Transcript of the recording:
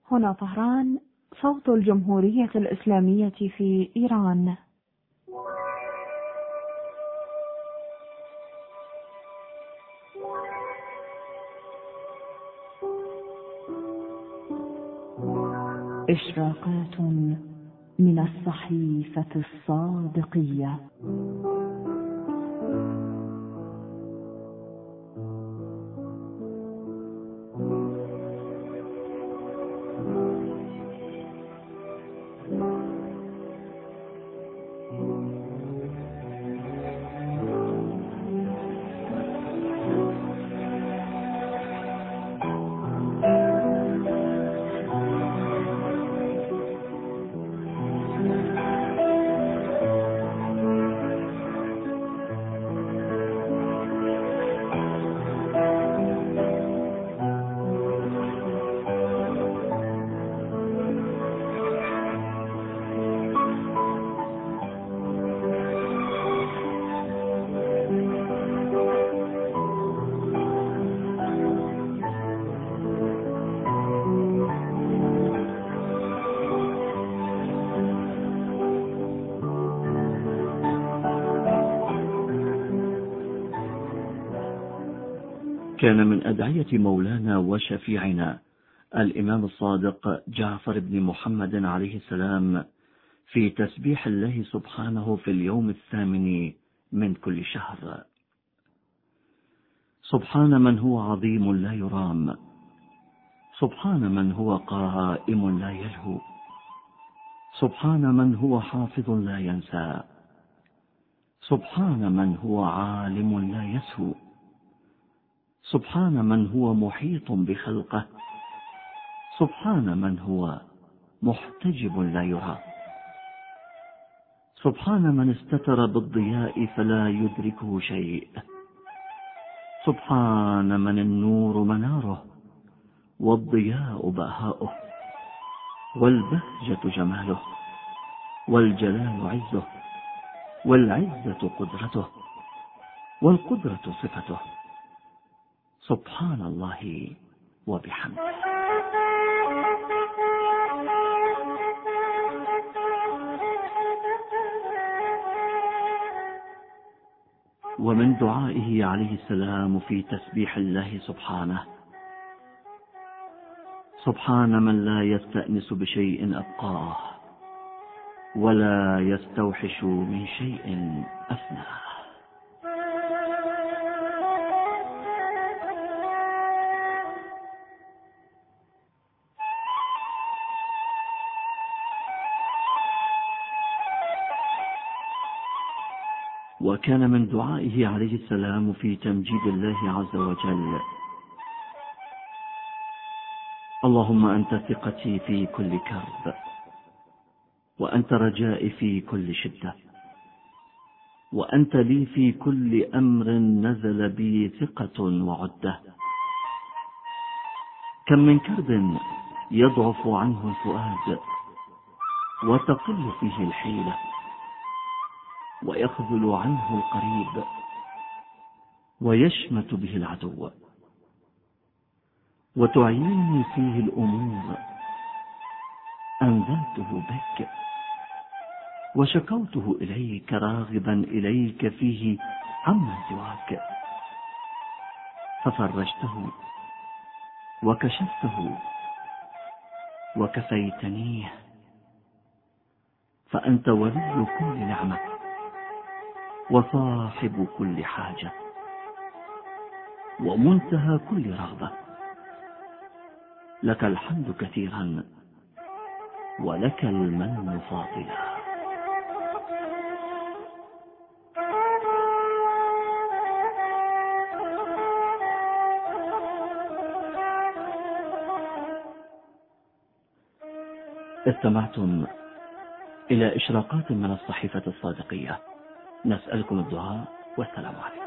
هنا طهران، صوت الجمهورية الإسلامية في إيران. إشراقات من الصحيفة الصادقية. كان من أدعية مولانا وشفيعنا الإمام الصادق جعفر بن محمد عليه السلام في تسبيح الله سبحانه في اليوم 8 من كل شهر: سبحان من هو عظيم لا يرام، سبحان من هو قائم لا يلهو، سبحان من هو حافظ لا ينسى، سبحان من هو عالم لا يسهو، سبحان من هو محيط بخلقه، سبحان من هو محتجب لا يرى، سبحان من استتر بالضياء فلا يدركه شيء، سبحان من النور مناره والضياء بهاؤه والبهجة جماله والجلال عزه والعزة قدرته والقدرة صفته. سبحان الله وبحمده. ومن دعائه عليه السلام في تسبيح الله سبحانه: سبحان من لا يستأنس بشيء أبقاه ولا يستوحش من شيء أفناه. وكان من دعائه عليه السلام في تمجيد الله عز وجل: اللهم أنت ثقتي في كل كرب، وأنت رجائي في كل شدة، وأنت لي في كل أمر نزل بي ثقة وعدة. كم من كرب يضعف عنه الفؤاد وتقل فيه الحيلة ويخذل عنه القريب ويشمت به العدو، وتعينني فيه الأمور. أنزلته بك وشكوته إليك راغبا إليك فيه عما سواك، ففرجته وكشفته وكفيتنيه. فأنت ولي كل نعمة وصاحب كل حاجة ومنتهى كل رغبة. لك الحمد كثيرا ولك المن فاضلا. استمعتم إلى إشراقات من الصحيفة الصادقية. نسألكم الدعاء والسلام عليكم.